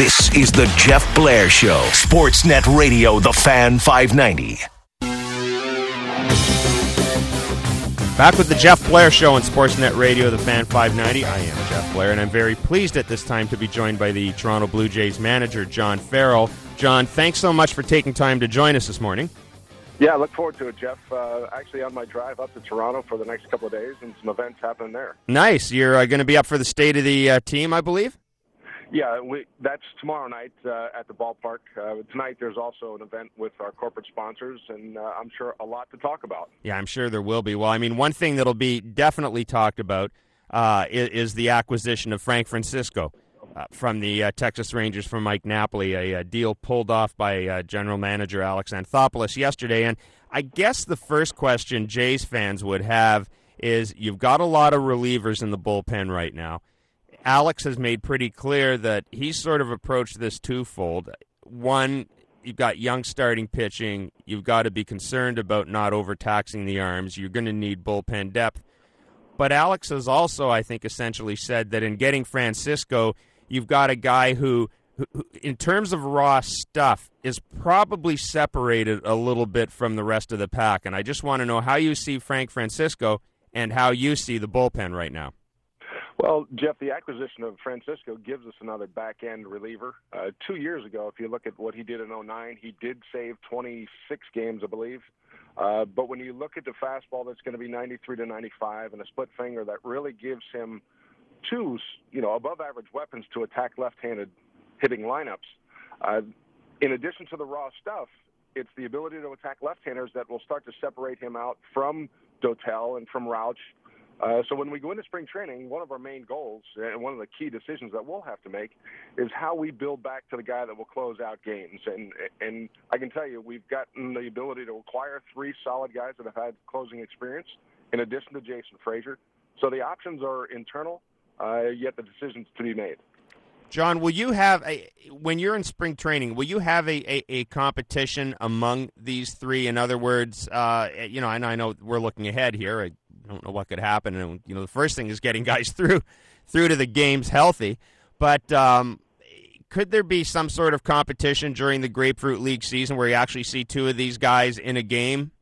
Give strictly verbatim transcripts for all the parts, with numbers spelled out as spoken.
This is the Jeff Blair Show. Sportsnet Radio, The Fan five ninety. Back with the Jeff Blair Show on Sportsnet Radio, The Fan five ninety. I am Jeff Blair, and I'm very pleased at this time to be joined by the Toronto Blue Jays manager, John Farrell. John, thanks so much for taking time to join us this morning. Yeah, I look forward to it, Jeff. Uh, actually on my drive up to Toronto for the next couple of days, and some events happening there. Nice. You're uh, going to be up for the State of the uh, Team, I believe? Yeah, we, that's tomorrow night uh, at the ballpark. Uh, tonight there's also an event with our corporate sponsors, and uh, I'm sure a lot to talk about. Yeah, I'm sure there will be. Well, I mean, one thing that'll be definitely talked about uh, is, is the acquisition of Frank Francisco uh, from the uh, Texas Rangers from Mike Napoli, a, a deal pulled off by uh, general manager Alex Anthopoulos yesterday. And I guess the first question Jays fans would have is, you've got a lot of relievers in the bullpen right now. Alex has made pretty clear that he's sort of approached this twofold. One, you've got young starting pitching. You've got to be concerned about not overtaxing the arms. You're going to need bullpen depth. But Alex has also, I think, essentially said that in getting Francisco, you've got a guy who, who, in terms of raw stuff, is probably separated a little bit from the rest of the pack. And I just want to know how you see Frank Francisco and how you see the bullpen right now. Well, Jeff, the acquisition of Francisco gives us another back-end reliever. Uh, two years ago, if you look at what he did in oh nine, he did save twenty-six games, I believe. Uh, but when you look at the fastball that's going to be ninety-three to ninety-five and a split finger, that really gives him two, you know, above-average weapons to attack left-handed hitting lineups. Uh, in addition to the raw stuff, it's the ability to attack left-handers that will start to separate him out from Dotel and from Rauch. Uh, so when we go into spring training, one of our main goals and one of the key decisions that we'll have to make is how we build back to the guy that will close out games. And and I can tell you, we've gotten the ability to acquire three solid guys that have had closing experience, in addition to Jason Frazier. So the options are internal, uh, yet the decisions to be made. John, will you have a when you're in spring training? Will you have a, a, a competition among these three? In other words, uh, you know, and I know we're looking ahead here. I don't know what could happen, and you know, the first thing is getting guys through through to the games healthy. But um, could there be some sort of competition during the Grapefruit League season where you actually see two of these guys in a game?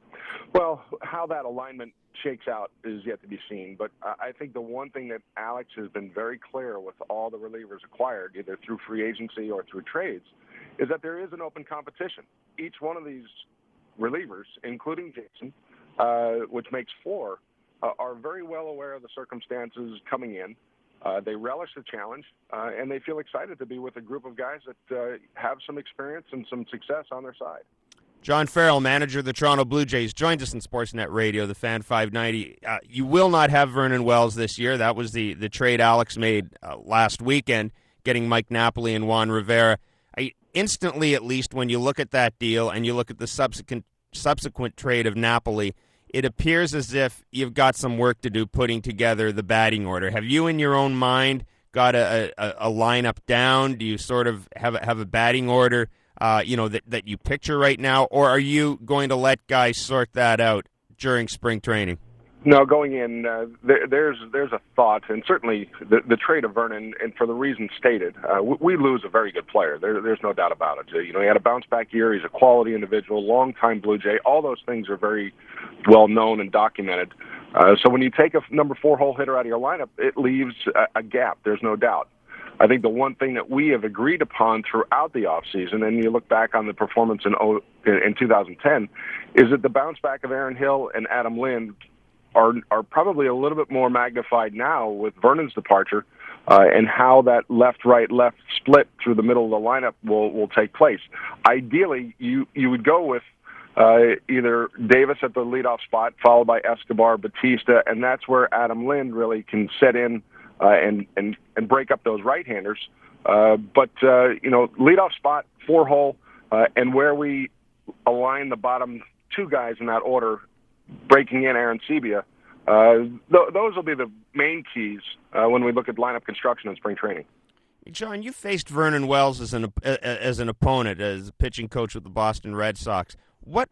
Well, how that alignment shakes out is yet to be seen. But I think the one thing that Alex has been very clear with all the relievers acquired, either through free agency or through trades, is that there is an open competition. Each one of these relievers, including Jason, uh, which makes four, uh, are very well aware of the circumstances coming in. Uh, they relish the challenge, uh, and they feel excited to be with a group of guys that uh, have some experience and some success on their side. John Farrell, manager of the Toronto Blue Jays, joined us in Sportsnet Radio, the Fan five ninety. Uh, you will not have Vernon Wells this year. That was the, the trade Alex made uh, last weekend, getting Mike Napoli and Juan Rivera. I, instantly, at least, when you look at that deal and you look at the subsequent subsequent trade of Napoli, it appears as if you've got some work to do putting together the batting order. Have you, in your own mind, got a, a, a lineup down? Do you sort of have a, have a batting order Uh, you know, that, that you picture right now, or are you going to let guys sort that out during spring training? No, going in, uh, there, there's there's a thought, and certainly the, the trade of Vernon, and for the reasons stated, uh, we, we lose a very good player. There, there's no doubt about it. You know, he had a bounce-back year. He's a quality individual, long-time Blue Jay. All those things are very well known and documented. Uh, so when you take a number four hole hitter out of your lineup, it leaves a, a gap. There's no doubt. I think the one thing that we have agreed upon throughout the offseason, and you look back on the performance in in two thousand ten, is that the bounce back of Aaron Hill and Adam Lind are are probably a little bit more magnified now with Vernon's departure, uh, and how that left-right-left split through the middle of the lineup will, will take place. Ideally, you, you would go with uh, either Davis at the leadoff spot, followed by Escobar, Batista, and that's where Adam Lind really can set in Uh, and, and, and break up those right-handers. Uh, but, uh, you know, leadoff spot, four-hole, uh, and where we align the bottom two guys in that order, breaking in Aaron Sebia, uh, th- those will be the main keys uh, when we look at lineup construction in spring training. John, you faced Vernon Wells as an uh, as an opponent, as a pitching coach with the Boston Red Sox. What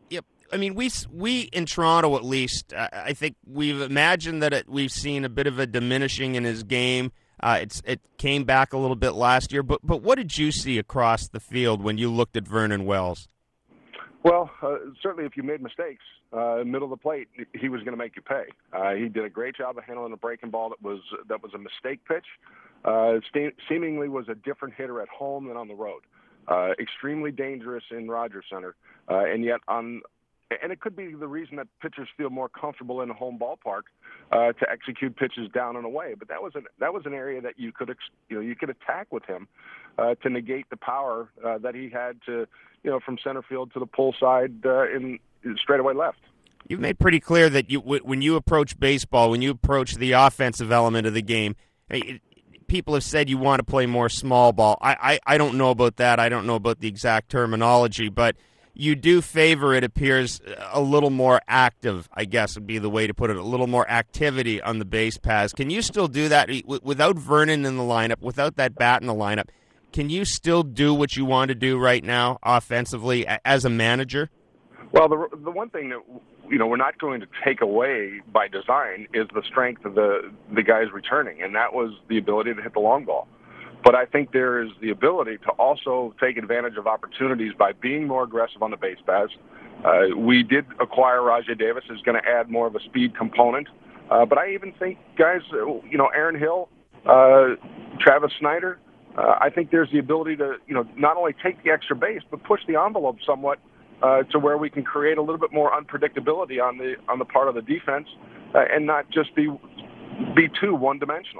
I mean, we we in Toronto at least, I think we've imagined that it, we've seen a bit of a diminishing in his game Uh, it's it came back a little bit last year, but but what did you see across the field when you looked at Vernon Wells? Well, uh, certainly if you made mistakes, uh, middle of the plate, he was going to make you pay. Uh, he did a great job of handling a breaking ball that was that was a mistake pitch. Uh, st- seemingly was a different hitter at home than on the road. Uh, extremely dangerous in Rogers Center, uh, and yet on. And it could be the reason that pitchers feel more comfortable in a home ballpark uh, to execute pitches down and away. But that was an that was an area that you could ex- you know you could attack with him uh, to negate the power uh, that he had to you know from center field to the pull side uh, in straightaway left. You've made pretty clear that you when you approach baseball, when you approach the offensive element of the game, it, people have said you want to play more small ball. I, I I don't know about that. I don't know about the exact terminology, but you do favor, it appears, a little more active, I guess would be the way to put it, a little more activity on the base paths. Can you still do that without Vernon in the lineup, without that bat in the lineup? Can you still do what you want to do right now offensively as a manager? Well, the the one thing that you know we're not going to take away by design is the strength of the the guys returning, and that was the ability to hit the long ball. But I think there is the ability to also take advantage of opportunities by being more aggressive on the base paths. Uh, we did acquire Rajai Davis, who's going to add more of a speed component. Uh, but I even think guys, you know, Aaron Hill, uh, Travis Snyder, uh, I think there's the ability to, you know, not only take the extra base, but push the envelope somewhat uh, to where we can create a little bit more unpredictability on the on the part of the defense uh, and not just be be too one-dimensional.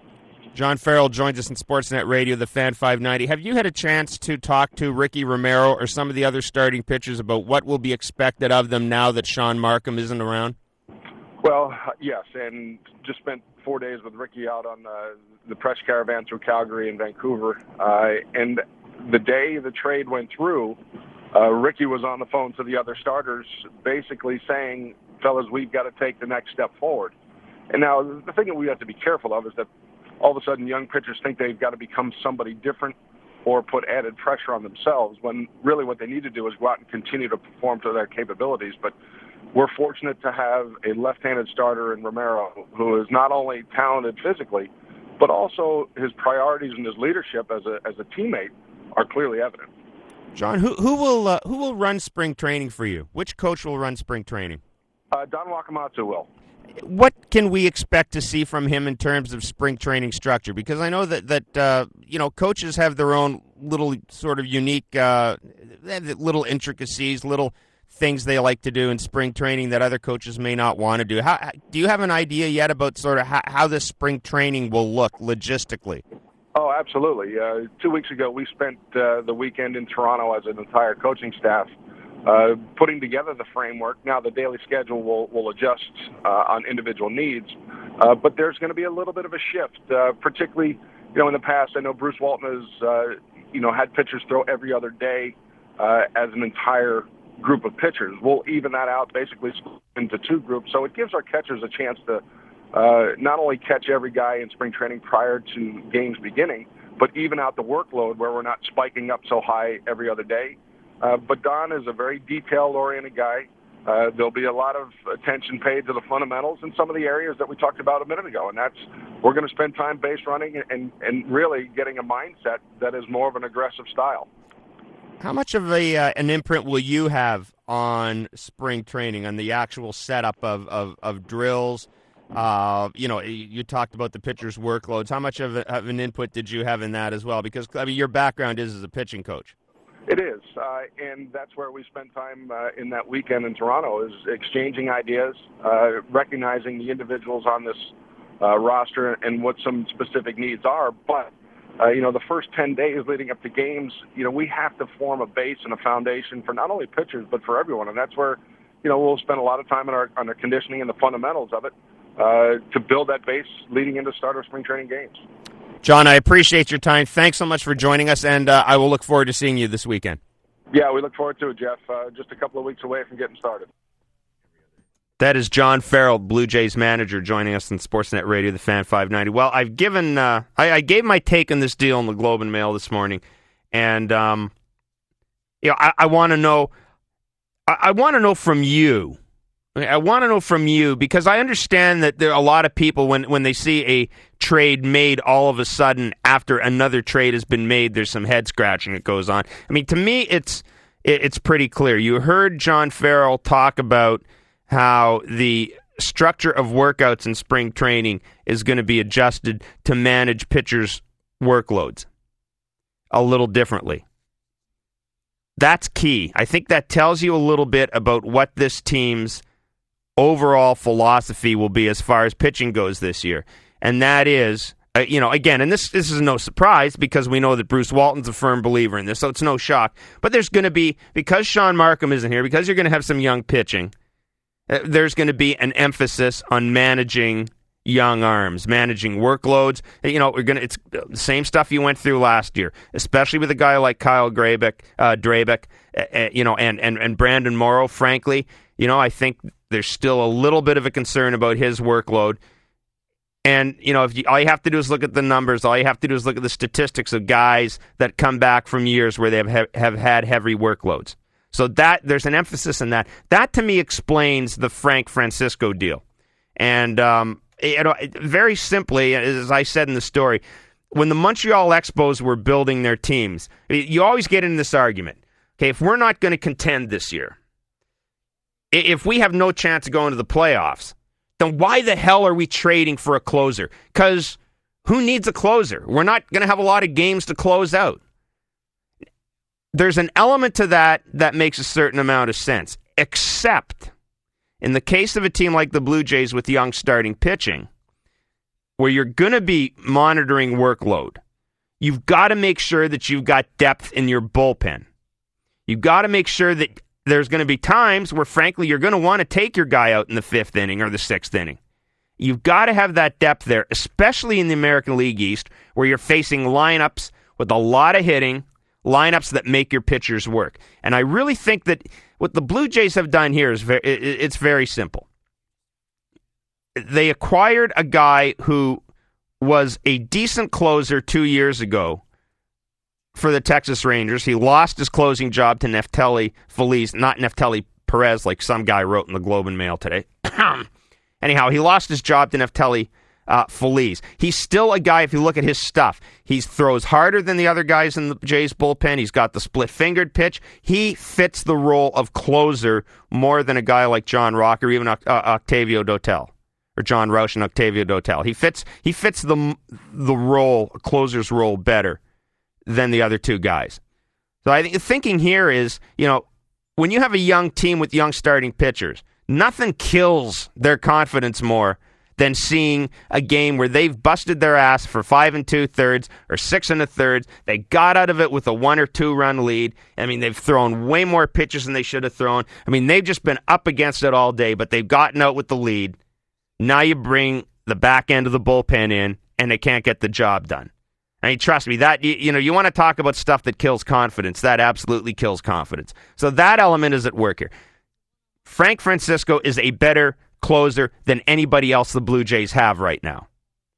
John Farrell joins us in Sportsnet Radio, the Fan five ninety. Have you had a chance to talk to Ricky Romero or some of the other starting pitchers about what will be expected of them now that Sean Markham isn't around? Well, yes, and just spent four days with Ricky out on uh, the press caravan through Calgary and Vancouver. Uh, and the day the trade went through, uh, Ricky was on the phone to the other starters basically saying, fellas, we've got to take the next step forward. And now the thing that we have to be careful of is that all of a sudden young pitchers think they've got to become somebody different or put added pressure on themselves when really what they need to do is go out and continue to perform to their capabilities. But we're fortunate to have a left-handed starter in Romero who is not only talented physically, but also his priorities and his leadership as a as a teammate are clearly evident. John, who who will uh, who will run spring training for you? Which coach will run spring training? Uh, Don Wakamatsu will. What can we expect to see from him in terms of spring training structure? Because I know that that uh, you know coaches have their own little sort of unique uh, little intricacies, little things they like to do in spring training that other coaches may not want to do. How, do you have an idea yet about sort of how, how this spring training will look logistically? Oh, absolutely. Uh, two weeks ago, we spent uh, the weekend in Toronto as an entire coaching staff uh, putting together the framework. Now, the daily schedule will, will adjust uh, on individual needs, uh, but there's going to be a little bit of a shift, uh, particularly, you know, in the past, I know Bruce Walton has, uh, you know, had pitchers throw every other day uh, as an entire group of pitchers. We'll even that out basically into two groups, so it gives our catchers a chance to Uh, not only catch every guy in spring training prior to games beginning, but even out the workload where we're not spiking up so high every other day. Uh, but Don is a very detail-oriented guy. Uh, there'll be a lot of attention paid to the fundamentals in some of the areas that we talked about a minute ago, and that's we're going to spend time base running and, and really getting a mindset that is more of an aggressive style. How much of a uh, an imprint will you have on spring training, on the actual setup of, of, of drills? Uh, you know, you talked about the pitcher's workloads. How much of, a, of an input did you have in that as well? Because, I mean, your background is as a pitching coach. It is, uh, and that's where we spent time uh, in that weekend in Toronto, is exchanging ideas, uh, recognizing the individuals on this uh, roster and what some specific needs are. But, uh, you know, the first ten days leading up to games, you know, we have to form a base and a foundation for not only pitchers but for everyone, and that's where, you know, we'll spend a lot of time on our, on our conditioning and the fundamentals of it. Uh, to build that base leading into start of spring training games. John, I appreciate your time. Thanks so much for joining us, and uh, I will look forward to seeing you this weekend. Yeah, we look forward to it, Jeff. Uh, just a couple of weeks away from getting started. That is John Farrell, Blue Jays manager, joining us on Sportsnet Radio, the Fan five ninety. Well, I've given, uh, I, I gave my take on this deal in the Globe and Mail this morning, and um, you know, I, I want to know, I, I want to know from you. I want to know from you, because I understand that there are a lot of people, when, when they see a trade made all of a sudden after another trade has been made, there's some head scratching that goes on. I mean, to me, it's it's pretty clear. You heard John Farrell talk about how the structure of workouts in spring training is going to be adjusted to manage pitchers' workloads a little differently. That's key. I think that tells you a little bit about what this team's overall philosophy will be as far as pitching goes this year. And that is, uh, you know, again, and this, this is no surprise because we know that Bruce Walton's a firm believer in this, so it's no shock. But there's going to be, because Sean Markham isn't here, because you're going to have some young pitching, uh, there's going to be an emphasis on managing young arms, managing workloads. You know, we're gonna it's the same stuff you went through last year, especially with a guy like Kyle Drabek, uh, Drabek, uh, you know, and, and, and Brandon Morrow, frankly. You know, I think there's still a little bit of a concern about his workload. And, you know, if you, all you have to do is look at the numbers, all you have to do is look at the statistics of guys that come back from years where they have, have had heavy workloads. So that there's an emphasis in that. That, to me, explains the Frank Francisco deal. And, um, you know, very simply, as I said in the story, when the Montreal Expos were building their teams, you always get in this argument. Okay, if we're not going to contend this year, if we have no chance of going to the playoffs, then why the hell are we trading for a closer? Because who needs a closer? We're not going to have a lot of games to close out. There's an element to that that makes a certain amount of sense, except in the case of a team like the Blue Jays with young starting pitching, where you're going to be monitoring workload, you've got to make sure that you've got depth in your bullpen. You've got to make sure that there's going to be times where, frankly, you're going to want to take your guy out in the fifth inning or the sixth inning. You've got to have that depth there, especially in the American League East, where you're facing lineups with a lot of hitting, lineups that make your pitchers work. And I really think that what the Blue Jays have done here is very, it's very simple. They acquired a guy who was a decent closer two years ago for the Texas Rangers. He lost his closing job to Neftali Feliz, not Neftali Perez, like some guy wrote in the Globe and Mail today. Anyhow, he lost his job to Neftali uh, Feliz. He's still a guy, if you look at his stuff, he throws harder than the other guys in the Jays bullpen. He's got the split-fingered pitch. He fits the role of closer more than a guy like John Rock or even uh, Octavio Dotel, or John Roush and Octavio Dotel. He fits he fits the the role, closer's role, better than the other two guys. So I think the thinking here is, you know, when you have a young team with young starting pitchers, nothing kills their confidence more than seeing a game where they've busted their ass for five and two thirds or six and a third. They got out of it with a one or two run lead. I mean, they've thrown way more pitches than they should have thrown. I mean, they've just been up against it all day, but they've gotten out with the lead. Now you bring the back end of the bullpen in, and they can't get the job done. I mean, trust me, that you, you know, you want to talk about stuff that kills confidence. That absolutely kills confidence. So that element is at work here. Frank Francisco is a better closer than anybody else the Blue Jays have right now.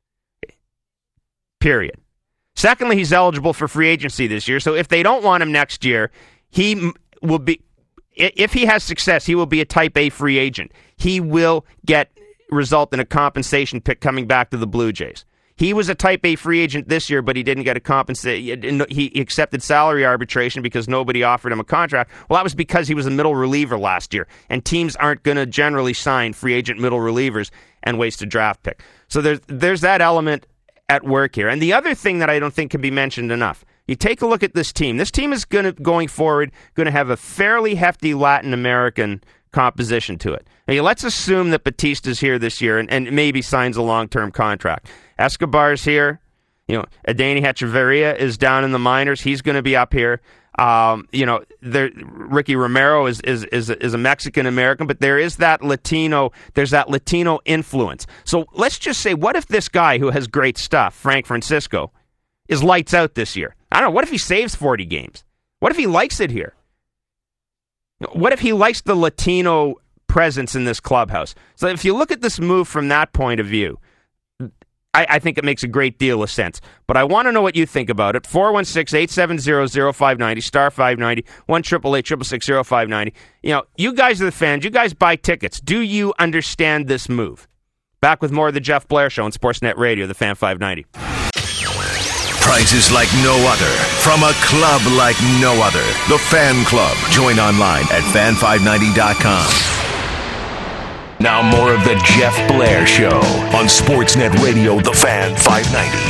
Period. Secondly, he's eligible for free agency this year. So if they don't want him next year, he will be. If he has success, he will be a Type A free agent. He will get result in a compensation pick coming back to the Blue Jays. He was a Type A free agent this year, but he didn't get a compensation. He accepted salary arbitration because nobody offered him a contract. Well, that was because he was a middle reliever last year, and teams aren't going to generally sign free agent middle relievers and waste a draft pick. So there's there's that element at work here. And the other thing that I don't think can be mentioned enough, you take a look at this team. This team is going to, going forward, going to have a fairly hefty Latin American composition to it. Now, let's assume that Batista's here this year and, and maybe signs a long-term contract. Escobar's here. You know, Adeiny Hechavarria is down in the minors. He's going to be up here. Um, you know, there, Ricky Romero is is is, is a Mexican American, but there is that Latino. There's that Latino influence. So let's just say, what if this guy who has great stuff, Frank Francisco, is lights out this year? I don't know. What if he saves forty games? What if he likes it here? What if he likes the Latino presence in this clubhouse? So if you look at this move from that point of view, I, I think it makes a great deal of sense. But I want to know what you think about it. four one six, eight seven zero, zero five nine zero, star five ninety, one eight eight eight, six six six, zero five nine zero. You know, you guys are the fans. You guys buy tickets. Do you understand this move? Back with more of the Jeff Blair Show on Sportsnet Radio, the Fan five ninety. Prizes like no other, from a club like no other. The Fan Club. Join online at fan five ninety dot com. Now more of the Jeff Blair Show on Sportsnet Radio, the Fan five ninety.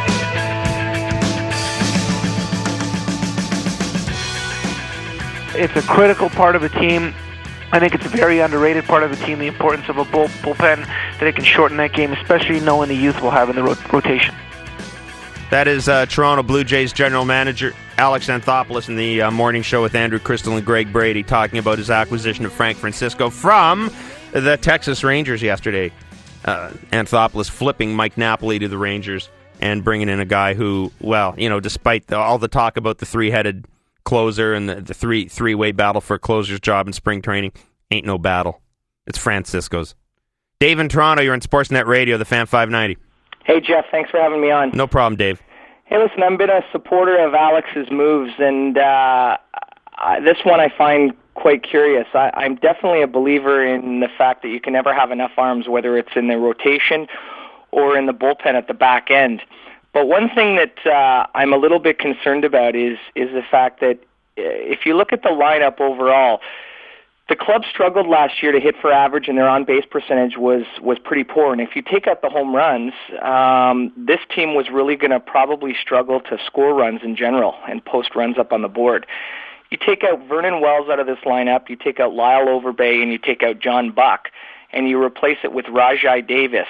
It's a critical part of a team. I think it's a very underrated part of the team, the importance of a bull, bullpen, that it can shorten that game, especially knowing the youth will have in the ro- rotation. That is uh, Toronto Blue Jays general manager Alex Anthopoulos in the uh, morning show with Andrew Crystal and Greg Brady talking about his acquisition of Frank Francisco from the Texas Rangers yesterday. Uh, Anthopoulos flipping Mike Napoli to the Rangers and bringing in a guy who, well, you know, despite the, all the talk about the three-headed closer and the, the three, three-way battle for a closer's job in spring training, ain't no battle. It's Francisco's. Dave in Toronto, you're on Sportsnet Radio, the Fan five ninety. Hey, Jeff, thanks for having me on. No problem, Dave. Hey, listen, I've been a supporter of Alex's moves, and uh, I, this one I find quite curious. I, I'm definitely a believer in the fact that you can never have enough arms, whether it's in the rotation or in the bullpen at the back end. But one thing that uh, I'm a little bit concerned about is is the fact that if you look at the lineup overall, the club struggled last year to hit for average, and their on-base percentage was, was pretty poor. And if you take out the home runs, um, this team was really going to probably struggle to score runs in general and post runs up on the board. You take out Vernon Wells out of this lineup, you take out Lyle Overbay, and you take out John Buck, and you replace it with Rajai Davis.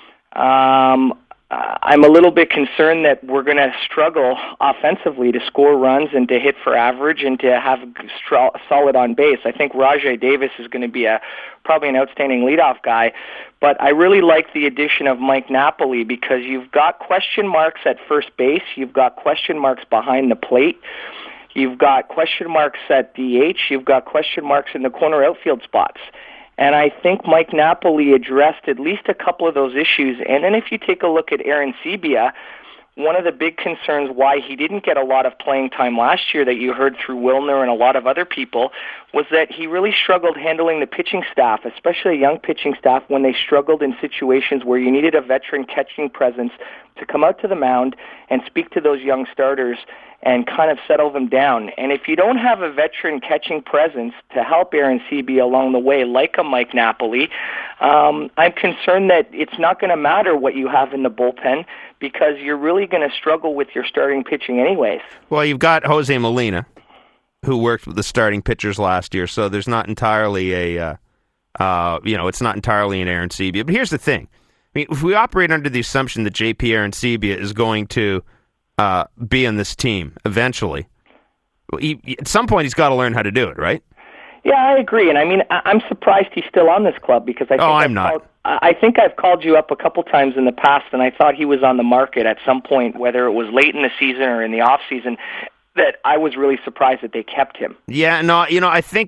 Um, I'm a little bit concerned that we're going to struggle offensively to score runs and to hit for average and to have stro- solid on base. I think Rajai Davis is going to be a probably an outstanding leadoff guy, but I really like the addition of Mike Napoli because you've got question marks at first base, you've got question marks behind the plate, you've got question marks at D H, you've got question marks in the corner outfield spots. And I think Mike Napoli addressed at least a couple of those issues. And then if you take a look at Aaron Sebia, one of the big concerns why he didn't get a lot of playing time last year that you heard through Wilner and a lot of other people was that he really struggled handling the pitching staff, especially a young pitching staff, when they struggled in situations where you needed a veteran catching presence to come out to the mound and speak to those young starters and kind of settle them down. And if you don't have a veteran catching presence to help Aaron Sebia along the way, like a Mike Napoli, um, I'm concerned that it's not going to matter what you have in the bullpen because you're really going to struggle with your starting pitching anyways. Well, you've got Jose Molina, who worked with the starting pitchers last year, so there's not entirely a, uh, uh, you know, it's not entirely an Aaron Sebia. But here's the thing. I mean, if we operate under the assumption that J P Aaron Sebia is going to uh, be on this team eventually, he, at some point he's got to learn how to do it, right? Yeah, I agree. And I mean, I'm surprised he's still on this club because I think oh, I'm I've not. Called, I think I've called you up a couple times in the past, and I thought he was on the market at some point, whether it was late in the season or in the off season, that I was really surprised that they kept him. Yeah, no, you know, I think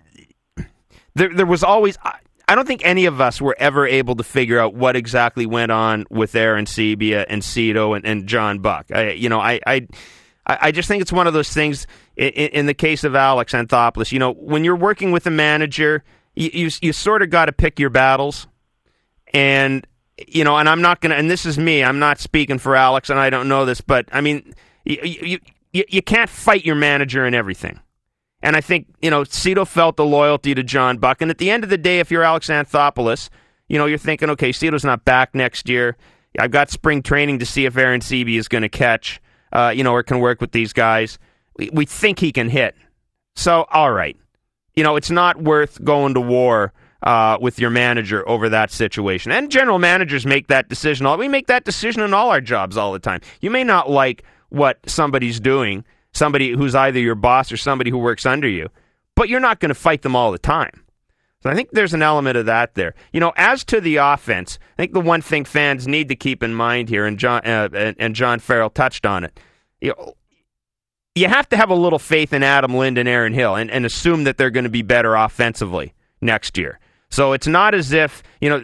there there was always. I don't think any of us were ever able to figure out what exactly went on with Aaron Sebia and Cito and, and John Buck. I, you know, I, I, I just think it's one of those things. In, in the case of Alex Anthopoulos, you know, when you're working with a manager, you you, you sort of got to pick your battles, and you know, and I'm not gonna. And this is me. I'm not speaking for Alex, and I don't know this, but I mean, you you you, you can't fight your manager in everything. And I think, you know, Cito felt the loyalty to John Buck. And at the end of the day, if you're Alex Anthopoulos, you know, you're thinking, okay, Cito's not back next year. I've got spring training to see if Aaron Sebia is going to catch, uh, you know, or can work with these guys. We, we think he can hit. So, all right. You know, it's not worth going to war uh, with your manager over that situation. And general managers make that decision. We make that decision in all our jobs all the time. You may not like what somebody's doing, somebody who's either your boss or somebody who works under you, but you're not going to fight them all the time. So I think there's an element of that there. You know, as to the offense, I think the one thing fans need to keep in mind here, and John uh, and, and John Farrell touched on it, you know, you have to have a little faith in Adam Lind and Aaron Hill and, and assume that they're going to be better offensively next year. So it's not as if, you know,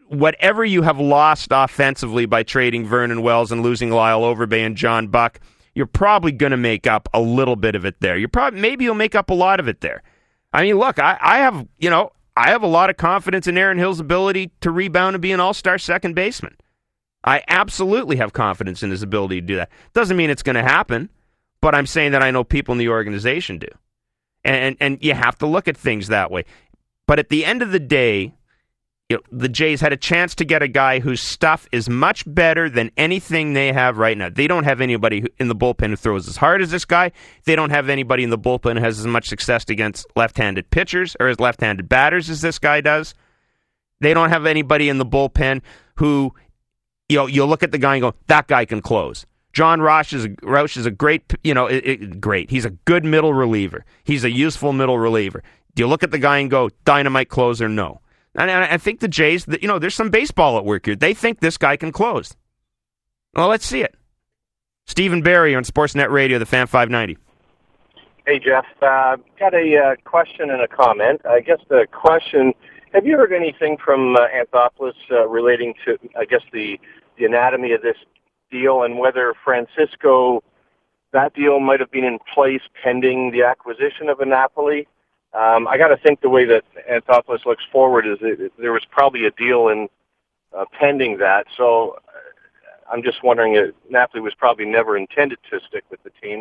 whatever you have lost offensively by trading Vernon Wells and losing Lyle Overbay and John Buck, you're probably going to make up a little bit of it there. You're probably maybe you'll make up a lot of it there. I mean, look, I, I have you know I have a lot of confidence in Aaron Hill's ability to rebound and be an all-star second baseman. I absolutely have confidence in his ability to do that. Doesn't mean it's going to happen, but I'm saying that I know people in the organization do, and and you have to look at things that way. But at the end of the day, you know, the Jays had a chance to get a guy whose stuff is much better than anything they have right now. They don't have anybody in the bullpen who throws as hard as this guy. They don't have anybody in the bullpen who has as much success against left-handed pitchers or as left-handed batters as this guy does. They don't have anybody in the bullpen who, you know, you'll look at the guy and go, that guy can close. John Roush is a, Roush is a great, you know, it, it, great. He's a good middle reliever. He's a useful middle reliever. Do you look at the guy and go, dynamite closer? No. And I think the Jays, you know, there's some baseball at work here. They think this guy can close. Well, let's see it. Stephen Barry on Sportsnet Radio, the Fan five ninety. Hey, Jeff. Uh, got a uh, question and a comment. I guess the question, have you heard anything from uh, Anthopoulos uh, relating to, I guess, the, the anatomy of this deal and whether Francisco, that deal might have been in place pending the acquisition of Napoli? Um, I got to think the way that Anthopoulos looks forward is that there was probably a deal in uh, pending that. So uh, I'm just wondering if Napoli was probably never intended to stick with the team.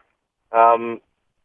Um,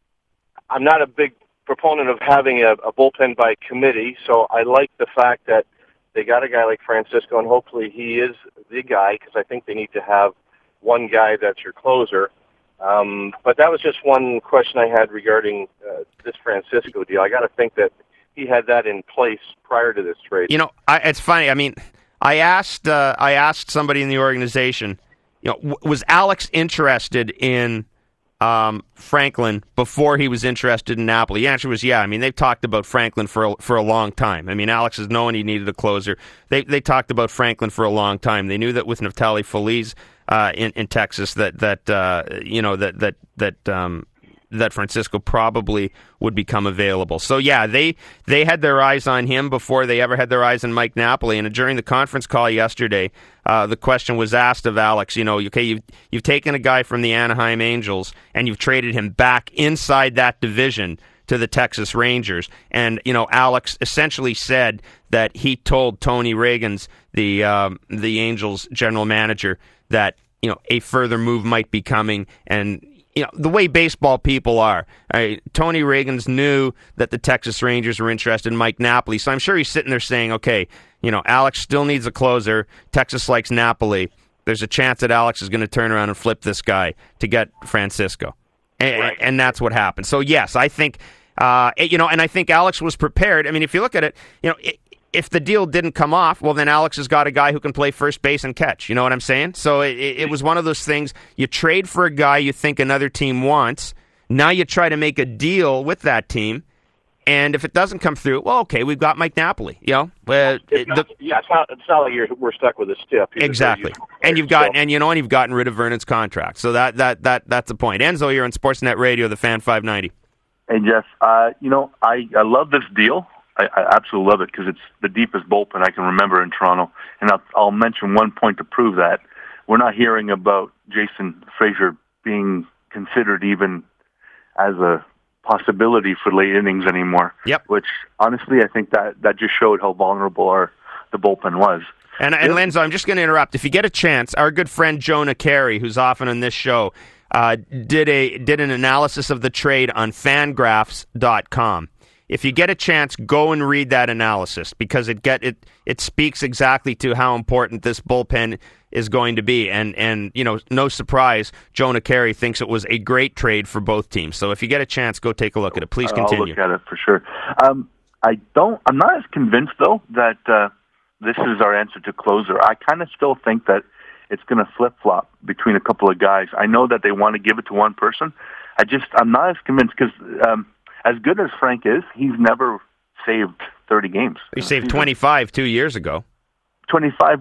I'm not a big proponent of having a, a bullpen by committee, so I like the fact that they got a guy like Francisco, and hopefully he is the guy, because I think they need to have one guy that's your closer. Um, but that was just one question I had regarding uh, this Francisco deal. I got to think that he had that in place prior to this trade. You know, I, it's funny. I mean, I asked uh, I asked somebody in the organization, you know, w- was Alex interested in um, Franklin before he was interested in Napoli? The answer was yeah. I mean, they've talked about Franklin for a, for a long time. I mean, Alex has known he needed a closer. They they talked about Franklin for a long time. They knew that with Neftali Feliz Uh, in, in Texas, that that uh, you know that that that um, that Francisco probably would become available. So yeah, they they had their eyes on him before they ever had their eyes on Mike Napoli. And during the conference call yesterday, uh, the question was asked of Alex. You know, okay, you've you've taken a guy from the Anaheim Angels and you've traded him back inside that division to the Texas Rangers. And, you know, Alex essentially said that he told Tony Reagans, the um, the Angels general manager, that, you know, a further move might be coming. And, you know, the way baseball people are, right, Tony Reagans knew that the Texas Rangers were interested in Mike Napoli. So I'm sure he's sitting there saying, okay, you know, Alex still needs a closer. Texas likes Napoli. There's a chance that Alex is going to turn around and flip this guy to get Francisco. And, right. and that's what happened. So, yes, I think, uh, you know, and I think Alex was prepared. I mean, if you look at it, you know, it, if the deal didn't come off, well, then Alex has got a guy who can play first base and catch. You know what I'm saying? So it, it was one of those things. You trade for a guy you think another team wants. Now you try to make a deal with that team. And if it doesn't come through, well, okay, we've got Mike Napoli. You know, uh, it's not, the, yeah, it's not, it's not like you're, we're stuck with a stiff. You're exactly. And you've got, and you know, and you've gotten rid of Vernon's contract. So that that that that's the point. Enzo, you're on Sportsnet Radio, the Fan five ninety. Hey Jeff, uh, you know, I, I love this deal. I, I absolutely love it because it's the deepest bullpen I can remember in Toronto. And I'll, I'll mention one point to prove that. We're not hearing about Jason Frazier being considered even as a possibility for late innings anymore. Yep. Which, honestly, I think that, that just showed how vulnerable our the bullpen was. And, and Lenzo, I'm just going to interrupt. If you get a chance, our good friend Jonah Carey, who's often on this show, uh, did a did an analysis of the trade on Fangraphs dot com. If you get a chance, go and read that analysis because it get it it speaks exactly to how important this bullpen is going to be. And and you know, no surprise, Jonah Carey thinks it was a great trade for both teams. So if you get a chance, go take a look at it. Please continue. I'll look at it for sure. Um, I don't. I'm not as convinced though that uh, this is our answer to closer. I kind of still think that it's going to flip flop between a couple of guys. I know that they want to give it to one person. I just I'm not as convinced because. Um, As good as Frank is, he's never saved thirty games. He saved twenty-five two years ago. twenty-five, but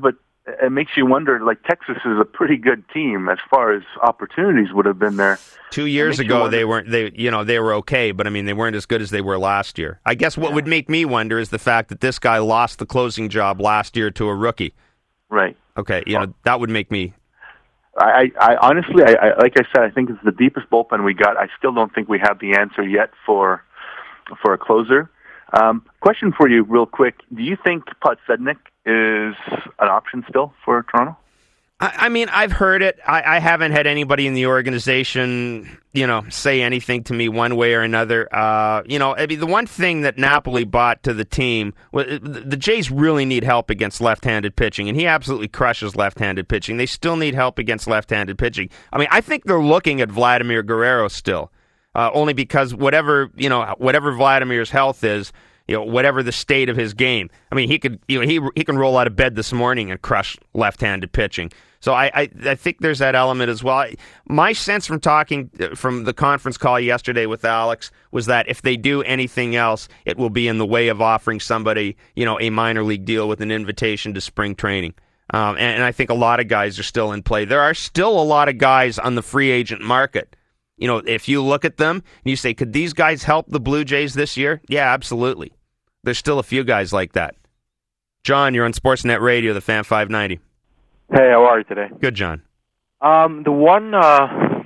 it makes you wonder, like, Texas is a pretty good team as far as opportunities would have been there. Two years ago, they weren't, they, you know, they were okay, but I mean, they weren't as good as they were last year. I guess what yeah. would make me wonder is the fact that this guy lost the closing job last year to a rookie. Right. Okay, you well, know, that would make me... I, I honestly, I, I, like I said, I think it's the deepest bullpen we got. I still don't think we have the answer yet for for a closer. Um, question for you, real quick: do you think Podsednik is an option still for Toronto? I, I mean, I've heard it. I, I haven't had anybody in the organization, you know, say anything to me one way or another. Uh, you know, I mean, the one thing that Napoli bought to the team, well, the Jays really need help against left-handed pitching, and he absolutely crushes left-handed pitching. They still need help against left-handed pitching. I mean, I think they're looking at Vladimir Guerrero still, uh, only because whatever, you know, whatever Vladimir's health is, you know, whatever the state of his game. I mean, he could, you know, he he can roll out of bed this morning and crush left-handed pitching. So I, I, I think there's that element as well. I, my sense from talking from the conference call yesterday with Alex was that if they do anything else, it will be in the way of offering somebody, you know, a minor league deal with an invitation to spring training. Um, and, and I think a lot of guys are still in play. There are still a lot of guys on the free agent market. You know, if you look at them and you say, could these guys help the Blue Jays this year? Yeah, absolutely. There's still a few guys like that. John, you're on Sportsnet Radio, the Fan five ninety. Hey, how are you today? Good, John. Um, the one, uh,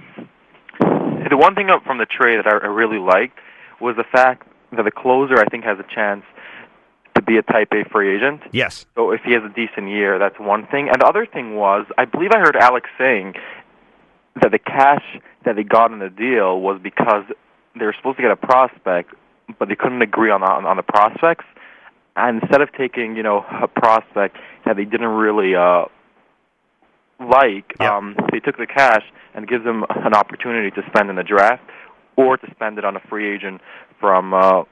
the one thing from the trade that I really liked was the fact that the closer, I think, has a chance to be a Type A free agent. Yes. So if he has a decent year, that's one thing. And the other thing was, I believe I heard Alex saying that the cash that they got in the deal was because they were supposed to get a prospect, but they couldn't agree on on, on the prospects. And instead of taking, you know, a prospect that they didn't really uh, like, yep. um, they took the cash and gives them an opportunity to spend in the draft or to spend it on a free agent from uh,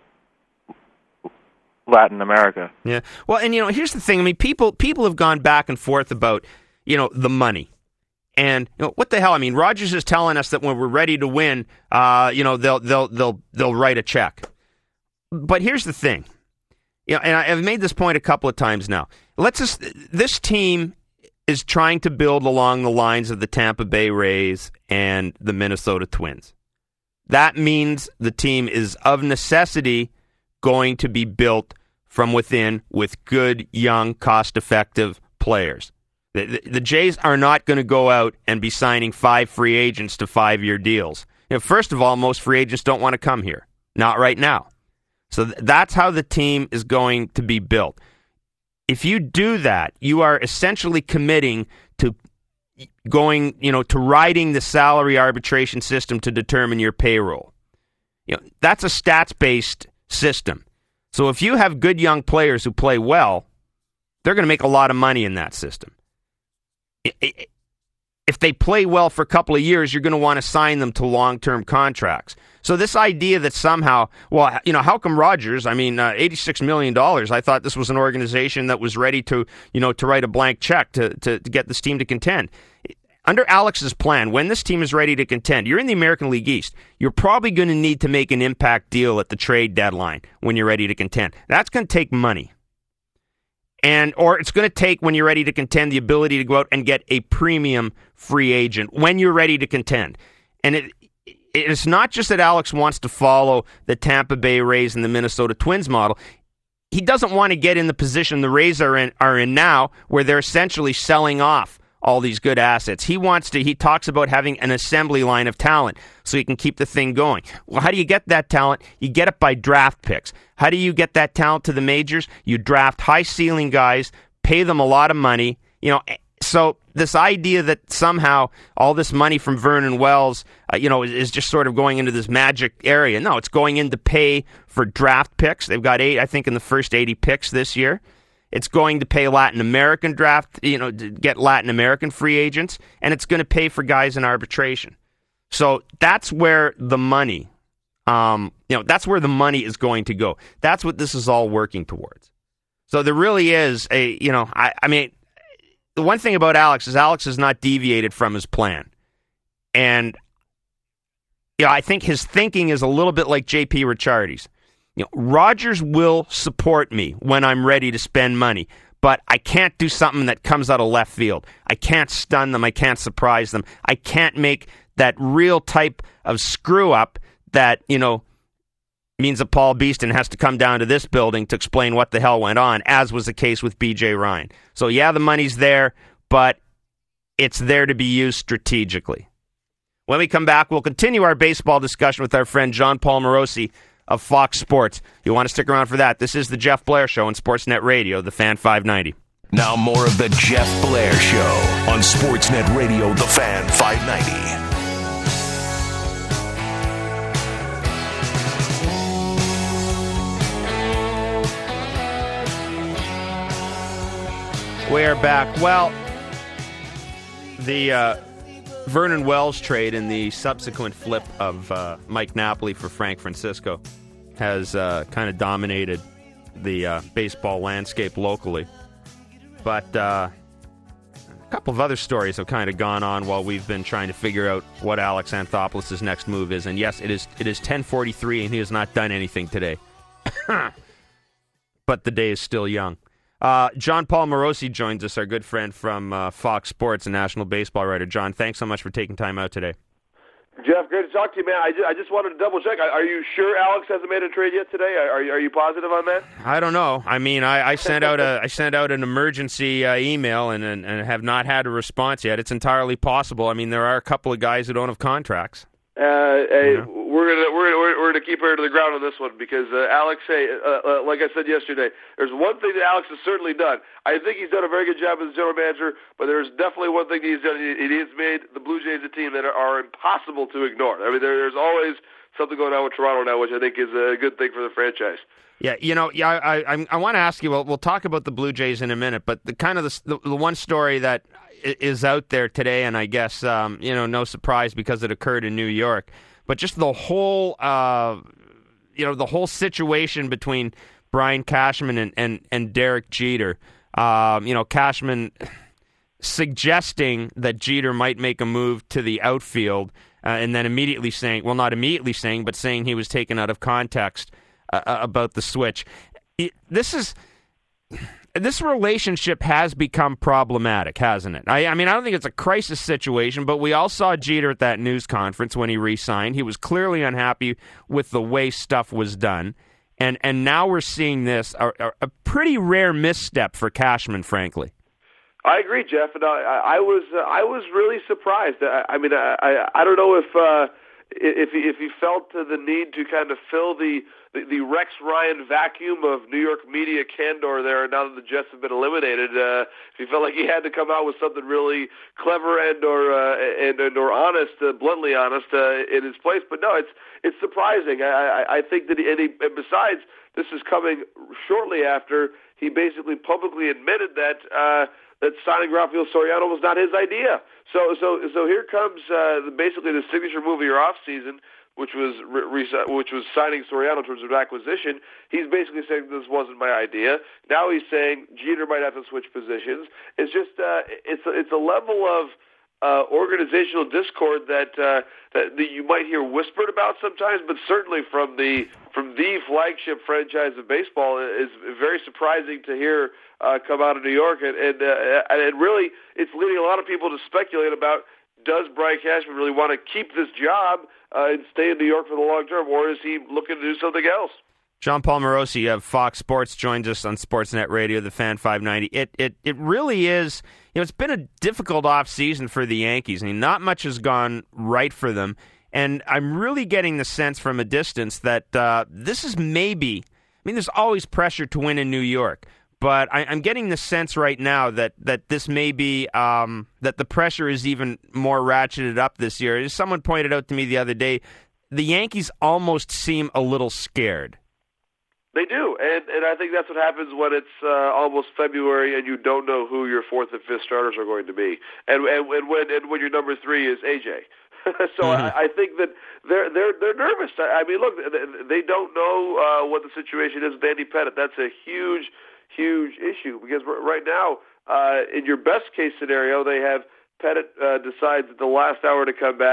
Latin America. Yeah. Well, and, you know, here's the thing. I mean, people people have gone back and forth about, you know, the money. And you know, what the hell? I mean, Rogers is telling us that when we're ready to win, uh, you know, they'll they'll they'll they'll write a check. But here's the thing. You know, and I've made this point a couple of times now. Let's just, this team is trying to build along the lines of the Tampa Bay Rays and the Minnesota Twins. That means the team is of necessity going to be built from within with good, young, cost-effective players. The, the, the Jays are not going to go out and be signing five free agents to five-year deals. You know, first of all, most free agents don't want to come here. Not right now. So th- that's how the team is going to be built. If you do that, you are essentially committing to going, you know, to riding the salary arbitration system to determine your payroll. You know, that's a stats-based system. So if you have good young players who play well, they're going to make a lot of money in that system. If they play well for a couple of years, you're going to want to sign them to long-term contracts. So this idea that somehow, well, you know, how come Rogers, I mean, uh, eighty-six million dollars, I thought this was an organization that was ready to, you know, to write a blank check to, to, to get this team to contend. Under Alex's plan, when this team is ready to contend, you're in the American League East, you're probably going to need to make an impact deal at the trade deadline when you're ready to contend. That's going to take money. And or it's going to take, when you're ready to contend, the ability to go out and get a premium free agent when you're ready to contend. And it it's not just that Alex wants to follow the Tampa Bay Rays and the Minnesota Twins model. He doesn't want to get in the position the Rays are in, are in now, where they're essentially selling off all these good assets. He wants to, he talks about having an assembly line of talent so he can keep the thing going. Well, how do you get that talent? You get it by draft picks. How do you get that talent to the majors? You draft high ceiling guys, pay them a lot of money. You know, so this idea that somehow all this money from Vernon Wells, uh, you know, is, is just sort of going into this magic area. No, it's going in to pay for draft picks. They've got eight, I think, in the first eighty picks this year. It's going to pay Latin American draft, you know, to get Latin American free agents, and it's going to pay for guys in arbitration. So that's where the money, um, you know, that's where the money is going to go. That's what this is all working towards. So there really is a, you know, I, I mean, the one thing about Alex is Alex has not deviated from his plan. And, you know, I think his thinking is a little bit like J P Ricciardi's. You know, Rogers will support me when I'm ready to spend money, but I can't do something that comes out of left field. I can't stun them. I can't surprise them. I can't make that real type of screw-up that, you know, means that Paul Beeston has to come down to this building to explain what the hell went on, as was the case with B J Ryan. So, yeah, the money's there, but it's there to be used strategically. When we come back, we'll continue our baseball discussion with our friend John Paul Morosi of Fox Sports. You want to stick around for that. This is the Jeff Blair Show on Sportsnet Radio, the Fan five ninety. Now more of the Jeff Blair Show on Sportsnet Radio, the Fan five ninety. We're back. Well, the uh, Vernon Wells trade and the subsequent flip of uh, Mike Napoli for Frank Francisco has uh, kind of dominated the uh, baseball landscape locally. But uh, a couple of other stories have kind of gone on while we've been trying to figure out what Alex Anthopoulos' next move is. And yes, it is it is ten forty-three, and he has not done anything today. But the day is still young. Uh, John Paul Morosi joins us, our good friend from uh, Fox Sports, a national baseball writer. John, thanks so much for taking time out today. Jeff, great to talk to you, man. I just, I just wanted to double check. Are you sure Alex hasn't made a trade yet today? Are you, are you positive on that? I don't know. I mean, I, I sent out a I sent out an emergency uh, email and, and and have not had a response yet. It's entirely possible. I mean, there are a couple of guys who don't have contracts. Uh, hey, yeah. we're gonna we're we're, we're gonna keep her to the ground on this one because uh, Alex, hey, uh, uh, like I said yesterday, there's one thing that Alex has certainly done. I think he's done a very good job as a general manager, but there's definitely one thing he's done. He, he has made the Blue Jays a team that are, are impossible to ignore. I mean, there, there's always something going on with Toronto now, which I think is a good thing for the franchise. Yeah, you know, yeah, I I, I want to ask you. Well, we'll talk about the Blue Jays in a minute, but the kind of the the, the one story that is out there today, and I guess um, you know, no surprise because it occurred in New York. But just the whole, uh, you know, the whole situation between Brian Cashman and, and, and Derek Jeter. Um, you know, Cashman suggesting that Jeter might make a move to the outfield, uh, and then immediately saying, well, not immediately saying, but saying he was taken out of context uh, about the switch. It, this is... This relationship has become problematic, hasn't it? I, I mean, I don't think it's a crisis situation, but we all saw Jeter at that news conference when he re-signed. He was clearly unhappy with the way stuff was done. And and now we're seeing this, a, a pretty rare misstep for Cashman, frankly. I agree, Jeff. And I, I was uh, I was really surprised. I, I mean, I, I I don't know if uh, if he, if he felt the need to kind of fill the The, the Rex Ryan vacuum of New York media candor there now that the Jets have been eliminated. Uh, he felt like he had to come out with something really clever and or uh, and, and or honest, uh, bluntly honest, uh, in his place. But no, it's it's surprising. I, I, I think that he, and, he, and besides, this is coming shortly after he basically publicly admitted that uh, that signing Rafael Soriano was not his idea. So so so here comes uh, basically the signature move of your off season, which was re- which was signing Soriano in terms of acquisition. He's basically saying this wasn't my idea. Now he's saying Jeter might have to switch positions. It's just uh, it's a, it's a level of uh, organizational discord that, uh, that that you might hear whispered about sometimes, but certainly from the from the flagship franchise of baseball is very surprising to hear uh, come out of New York, and and, uh, and really it's leading a lot of people to speculate about, does Brian Cashman really want to keep this job uh, and stay in New York for the long term, or is he looking to do something else? John Paul Morosi of Fox Sports joins us on Sportsnet Radio, the Fan five ninety. It it it really is, you know, it's been a difficult offseason for the Yankees. I mean, not much has gone right for them, and I'm really getting the sense from a distance that uh, this is maybe, I mean, there's always pressure to win in New York, but I, I'm getting the sense right now that, that this may be, um, that the pressure is even more ratcheted up this year. As someone pointed out to me the other day, the Yankees almost seem a little scared. They do, and and I think that's what happens when it's uh, almost February and you don't know who your fourth and fifth starters are going to be, and and, and when and when your number three is A J. so mm-hmm. I, I think that they're they're they're nervous. I mean, look, they don't know uh, what the situation is with Andy Pettitte. That's a huge, huge issue because right now, uh, in your best case scenario, they have Pettitte uh, decides at the last hour to come back.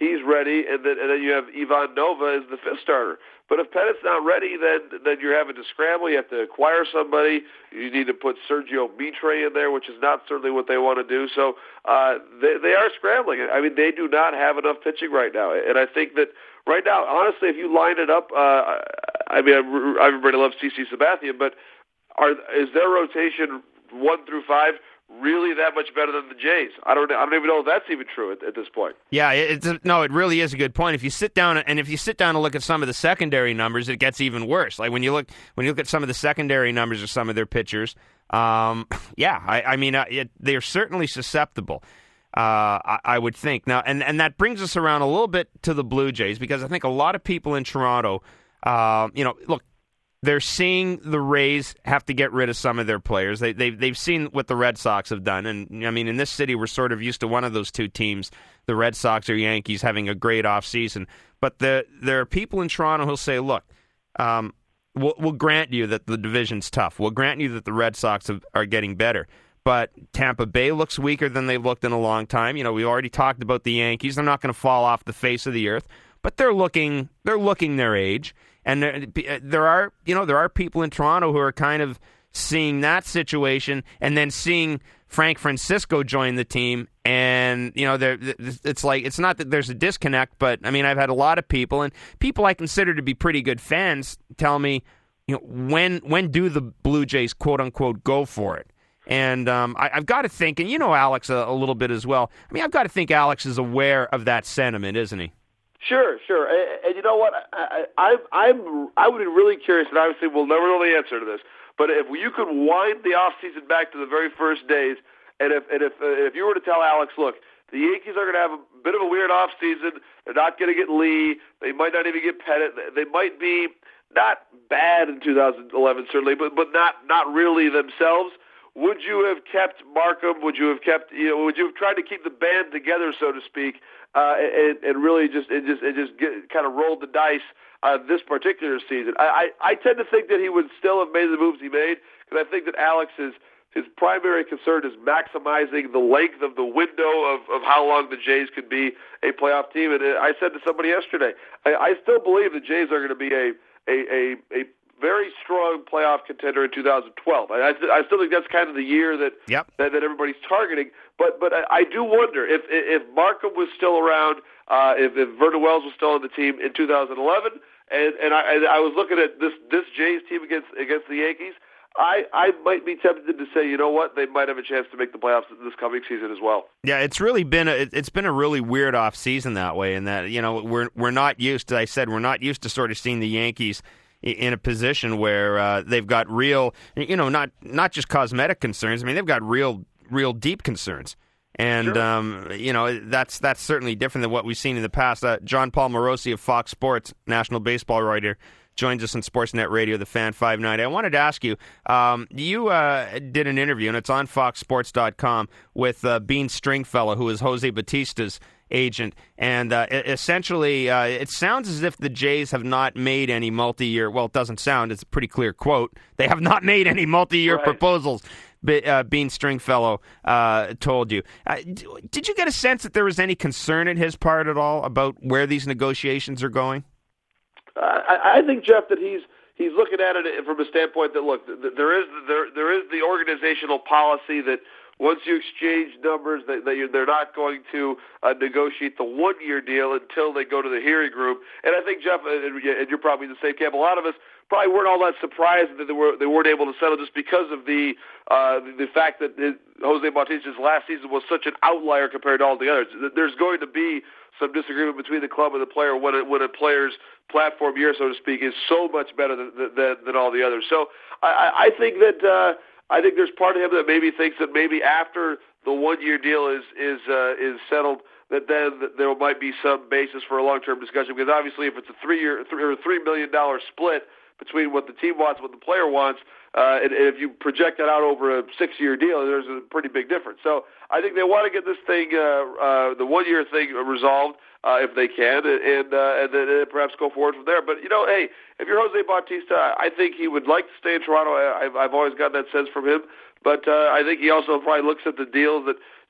he's ready, and then and then you have Ivan Nova as the fifth starter. But if Pettit's not ready, then then you're having to scramble. You have to acquire somebody. You need to put Sergio Mitre in there, which is not certainly what they want to do. So uh, they they are scrambling. I mean, they do not have enough pitching right now, and I think that right now, honestly, if you line it up, uh, I mean, everybody loves C C Sabathia, but are is their rotation one through five really that much better than the Jays? I don't. I don't even know if that's even true at, at this point. Yeah, it's a, no, it really is a good point. If you sit down and if you sit down and look at some of the secondary numbers, it gets even worse. Like when you look when you look at some of the secondary numbers of some of their pitchers, um, yeah, I, I mean, uh, it, they're certainly susceptible. Uh, I, I would think now, and and that brings us around a little bit to the Blue Jays, because I think a lot of people in Toronto, uh, you know, look. They're seeing the Rays have to get rid of some of their players. They, they've they've seen what the Red Sox have done, and I mean, in this city, we're sort of used to one of those two teams, the Red Sox or Yankees, having a great offseason. But the, there are people in Toronto who'll say, "Look, um, we'll, we'll grant you that the division's tough. We'll grant you that the Red Sox have, are getting better, but Tampa Bay looks weaker than they've looked in a long time. You know, we already talked about the Yankees. They're not going to fall off the face of the earth, but they're looking they're looking their age." And there, there are, you know, there are people in Toronto who are kind of seeing that situation, and then seeing Frank Francisco join the team, and you know, it's like it's not that there's a disconnect, but I mean, I've had a lot of people, and people I consider to be pretty good fans, tell me, you know, when when do the Blue Jays quote unquote go for it? And um, I, I've got to think, and you know Alex a, a little bit as well. I mean, I've got to think Alex is aware of that sentiment, isn't he? Sure, sure, and, and you know what? I, I, I'm, I would be really curious, and obviously we'll never know the answer to this. But if you could wind the off season back to the very first days, and if and if uh, if you were to tell Alex, look, the Yankees are going to have a bit of a weird off season. They're not going to get Lee. They might not even get Pettit. They might be not bad in two thousand eleven, certainly, but but not not really themselves. Would you have kept Markham? Would you have kept, you know, would you have tried to keep the band together, so to speak, uh, and, and really just and just and just get, kind of rolled the dice uh, this particular season? I, I, I tend to think that he would still have made the moves he made, because I think that Alex is his primary concern is maximizing the length of the window of, of how long the Jays could be a playoff team. And I said to somebody yesterday, I, I still believe the Jays are going to be a a a, a very strong playoff contender in two thousand twelve. I, I still think that's kind of the year that yep. that, that everybody's targeting. But but I, I do wonder if if Markham was still around, uh, if, if Vernon Wells was still on the team in two thousand eleven, and and I, I was looking at this this Jays team against against the Yankees, I, I might be tempted to say, you know what, they might have a chance to make the playoffs this coming season as well. Yeah, it's really been a, it's been a really weird off season that way, in that, you know, we're we're not used to, I said, we're not used to sort of seeing the Yankees in a position where uh, they've got real, you know, not not just cosmetic concerns. I mean, they've got real, real deep concerns, and sure. um, you know, that's that's certainly different than what we've seen in the past. Uh, John Paul Morosi of Fox Sports, national baseball writer, joins us on Sportsnet Radio, the Fan five ninety. I wanted to ask you, um, you uh, did an interview, and it's on fox sports dot com, with uh, Bean Stringfellow, who is Jose Bautista's agent, and uh, essentially uh, it sounds as if the Jays have not made any multi-year, well, it doesn't sound, it's a pretty clear quote, they have not made any multi-year right. proposals, but, uh, Bean Stringfellow uh, told you. Uh, did you get a sense that there was any concern on his part at all about where these negotiations are going? Uh, I, I think, Jeff, that he's he's looking at it from a standpoint that, look, there is there there is the organizational policy that once you exchange numbers, that, that you're, they're not going to uh, negotiate the one-year deal until they go to the hearing group. And I think, Jeff, and you're probably in the same camp, a lot of us probably weren't all that surprised that they, were, they weren't able to settle just because of the uh, the fact that his, Jose Bautista's last season was such an outlier compared to all the others. There's going to be some disagreement between the club and the player when a, when a player's platform year, so to speak, is so much better than than, than all the others. So I, I think that uh, I think there's part of him that maybe thinks that maybe after the one-year deal is is uh, is settled, that then there might be some basis for a long-term discussion. Because obviously, if it's a three-year three or three million dollar split between what the team wants and what the player wants, uh, and, and if you project that out over a six-year deal, there's a pretty big difference. So I think they want to get this thing, uh, uh, the one-year thing, resolved uh, if they can, and uh, and then uh, perhaps go forward from there. But you know, hey, if you're Jose Bautista, I think he would like to stay in Toronto. I've, I've always gotten that sense from him. But uh, I think he also probably looks at the deal that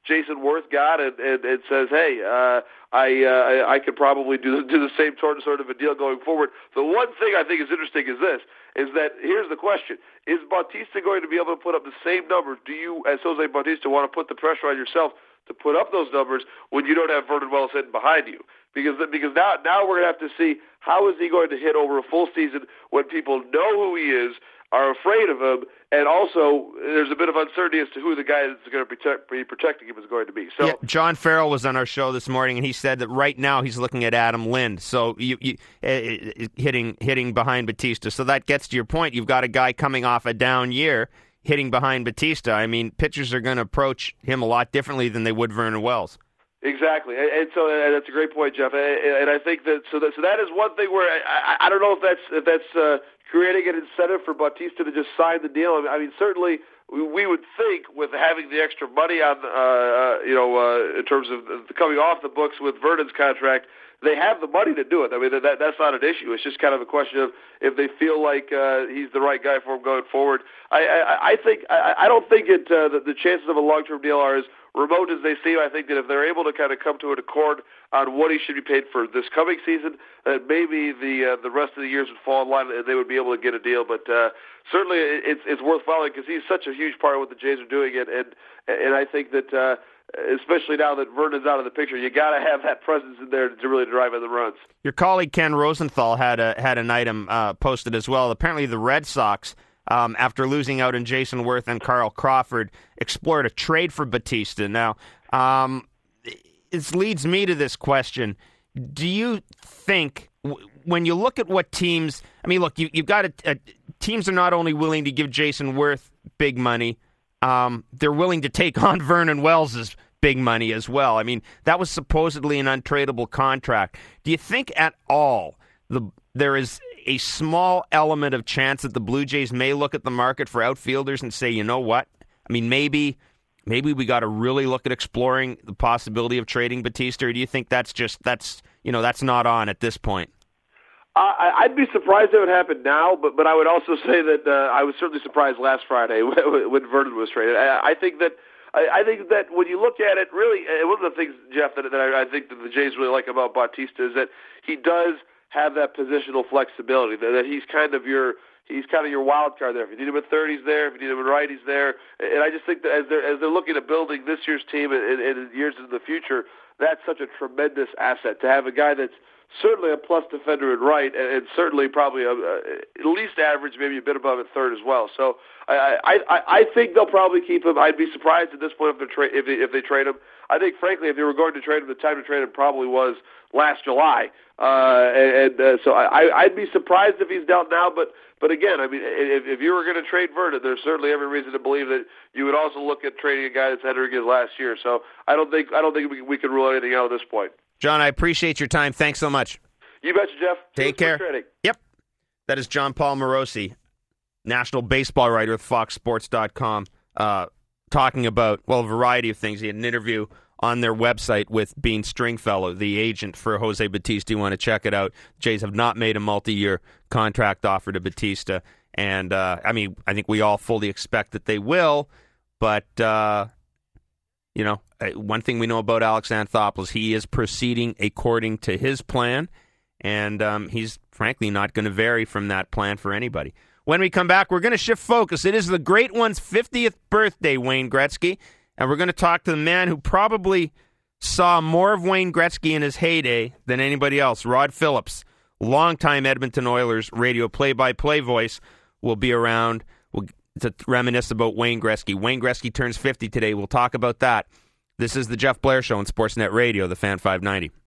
Jason Worth got and, and, and says, hey, uh, I, uh, I could probably do, do the same sort of a deal going forward. The one thing I think is interesting is this, is that here's the question. Is Bautista going to be able to put up the same numbers? Do you, as Jose Bautista, want to put the pressure on yourself to put up those numbers when you don't have Vernon Wells hitting behind you? Because because now now we're going to have to see how is he going to hit over a full season when people know who he is, are afraid of him, and also there's a bit of uncertainty as to who the guy that's going to protect, be protecting him is going to be. So yeah, John Farrell was on our show this morning, and he said that right now he's looking at Adam Lind, so you, you, uh, hitting hitting behind Bautista. So that gets to your point. You've got a guy coming off a down year hitting behind Bautista. I mean, pitchers are going to approach him a lot differently than they would Vernon Wells. Exactly, and, and so and that's a great point, Jeff. And, and I think that so that so that is one thing where I, I, I don't know if that's if that's uh, creating an incentive for Bautista to just sign the deal. I mean, I mean certainly we, we would think with having the extra money on, uh, uh, you know, uh, in terms of coming off the books with Vernon's contract, they have the money to do it. I mean, that that's not an issue. It's just kind of a question of if they feel like uh, he's the right guy for him going forward. I I, I think I, I don't think it uh, the, the chances of a long-term deal are as remote as they seem. I think that if they're able to kind of come to an accord on what he should be paid for this coming season, that maybe the uh, the rest of the years would fall in line and they would be able to get a deal. But uh, certainly it's it's worth following because he's such a huge part of what the Jays are doing, and and, and I think that uh, especially now that Vernon's out of the picture, you got to have that presence in there to really drive in the runs. Your colleague Ken Rosenthal had a had an item uh, posted as well. Apparently, the Red Sox, Um, after losing out on Jason Worth and Carl Crawford, explored a trade for Bautista. Now, um, this leads me to this question. Do you think, w- when you look at what teams, I mean, look, you, you've got a, a, teams are not only willing to give Jason Worth big money, um, they're willing to take on Vernon Wells' big money as well. I mean, that was supposedly an untradeable contract. Do you think at all the there is a small element of chance that the Blue Jays may look at the market for outfielders and say, you know what? I mean, maybe maybe we got to really look at exploring the possibility of trading Bautista, or do you think that's just, that's, you know, that's not on at this point? Uh, I'd be surprised it would happen now, but but I would also say that uh, I was certainly surprised last Friday when, when Vernon was traded. I, I think that I, I think that when you look at it, really, one of the things, Jeff, that, that I, I think that the Jays really like about Bautista is that he does have that positional flexibility, that, that he's kind of your he's kind of your wild card there. If you need him at third, he's there. If you need him at right, he's there. And I just think that as they're as they're looking at building this year's team and, and years into the future, that's such a tremendous asset to have a guy that's certainly a plus defender at right, and, and certainly probably a, a, at least average, maybe a bit above at third as well. So I I, I, I think they'll probably keep him. I'd be surprised at this point if they tra- if they, if they trade him. I think, frankly, if they were going to trade him, the time to trade him probably was last July. Uh, and uh, so I, I'd be surprised if he's dealt now. But but again, I mean, if, if you were going to trade Vernon, there's certainly every reason to believe that you would also look at trading a guy that's entering his last year. So I don't think I don't think we, we can rule anything out at this point. John, I appreciate your time. Thanks so much. You betcha, Jeff. Take care. Yep. That is John Paul Morosi, national baseball writer with Fox Sports dot com, uh, talking about, well, a variety of things. He had an interview on their website with Bean Stringfellow, the agent for Jose Bautista. You want to check it out. Jays have not made a multi-year contract offer to Bautista. And, uh, I mean, I think we all fully expect that they will. But, uh, you know, one thing we know about Alex Anthopoulos, he is proceeding according to his plan. And um, he's, frankly, not going to vary from that plan for anybody. When we come back, we're going to shift focus. It is the Great One's fiftieth birthday, Wayne Gretzky. And we're going to talk to the man who probably saw more of Wayne Gretzky in his heyday than anybody else. Rod Phillips, longtime Edmonton Oilers radio play-by-play voice, will be around to reminisce about Wayne Gretzky. Wayne Gretzky turns fifty today. We'll talk about that. This is the Jeff Blair Show on Sportsnet Radio, the Fan five ninety.